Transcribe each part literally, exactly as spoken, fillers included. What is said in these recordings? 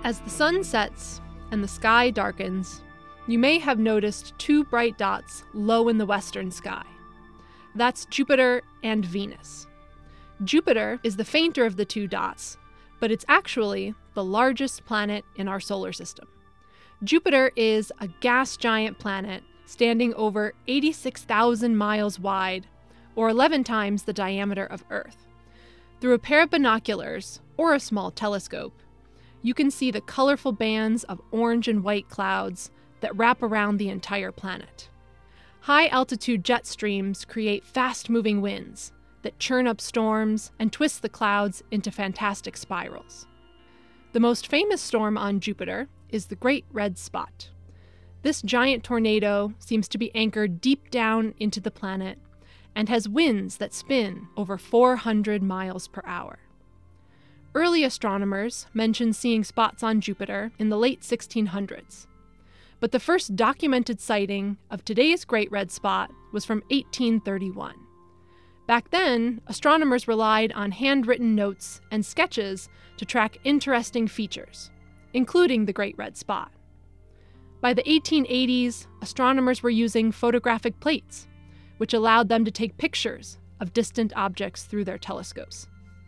As the sun sets and the sky darkens, you may have noticed two bright dots low in the western sky. That's Jupiter and Venus. Jupiter is the fainter of the two dots, but it's actually the largest planet in our solar system. Jupiter is a gas giant planet standing over eighty-six thousand miles wide, or eleven times the diameter of Earth. Through a pair of binoculars, or a small telescope, you can see the colorful bands of orange and white clouds that wrap around the entire planet. High-altitude jet streams create fast-moving winds that churn up storms and twist the clouds into fantastic spirals. The most famous storm on Jupiter is the Great Red Spot. This giant tornado seems to be anchored deep down into the planet and has winds that spin over four hundred miles per hour. Early astronomers mentioned seeing spots on Jupiter in the late sixteen hundreds, but the first documented sighting of today's Great Red Spot was from eighteen thirty-one. Back then, astronomers relied on handwritten notes and sketches to track interesting features, including the Great Red Spot. By the eighteen eighties, astronomers were using photographic plates, which allowed them to take pictures of distant objects through their telescopes.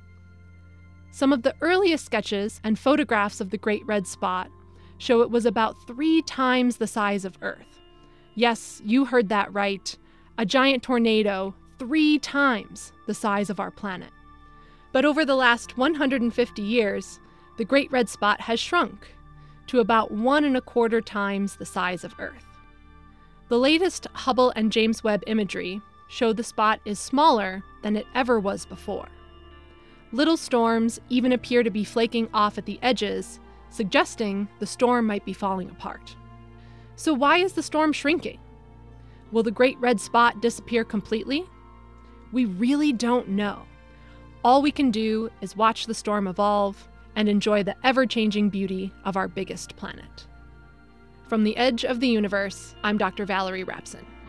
Some of the earliest sketches and photographs of the Great Red Spot show it was about three times the size of Earth. Yes, you heard that right. A giant tornado three times the size of our planet. But over the last one hundred fifty years, the Great Red Spot has shrunk to about one and a quarter times the size of Earth. The latest Hubble and James Webb imagery show the spot is smaller than it ever was before. Little storms even appear to be flaking off at the edges, suggesting the storm might be falling apart. So why is the storm shrinking? Will the Great Red Spot disappear completely? We really don't know. All we can do is watch the storm evolve and enjoy the ever-changing beauty of our biggest planet. From the edge of the universe, I'm Doctor Valerie Rapson.